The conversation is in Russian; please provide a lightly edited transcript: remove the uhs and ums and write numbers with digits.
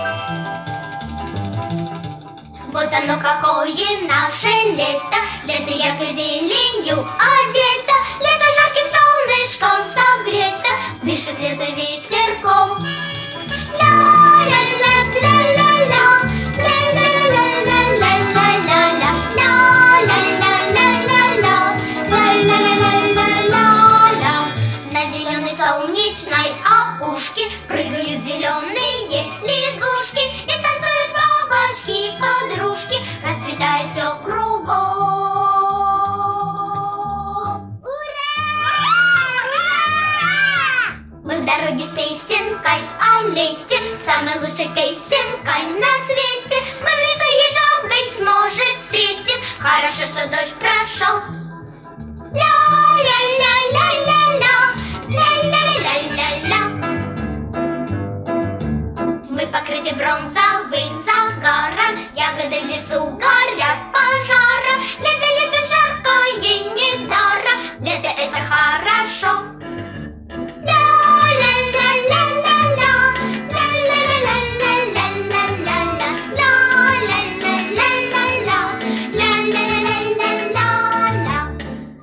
Вот оно какое наше лето, лето яркой зеленью одето, лето жарким солнышком согрето, дышит лето ветерком. Ля-ля-ля-ля-ля-ля, ля-ля-ля-ля-ля-ля-ля, ля-ля-ля-ля-ля-ля-ля-ля-ля-ля. На зеленой солнечной опушке прыгают зеленые лягушки и танцуют бабочки-подружки, расцветает все кругом. Мы в дороге с песенкой о лете, самой лучшей песенкой на свете. Мы в лесу еще, быть может, встретим, хорошо, что дождь прошел. Ля-ля-ля-ля-ля-ля, ля-ля-ля-ля-ля. Мы покрыты бронзовым загаром, ягоды в лесу горят.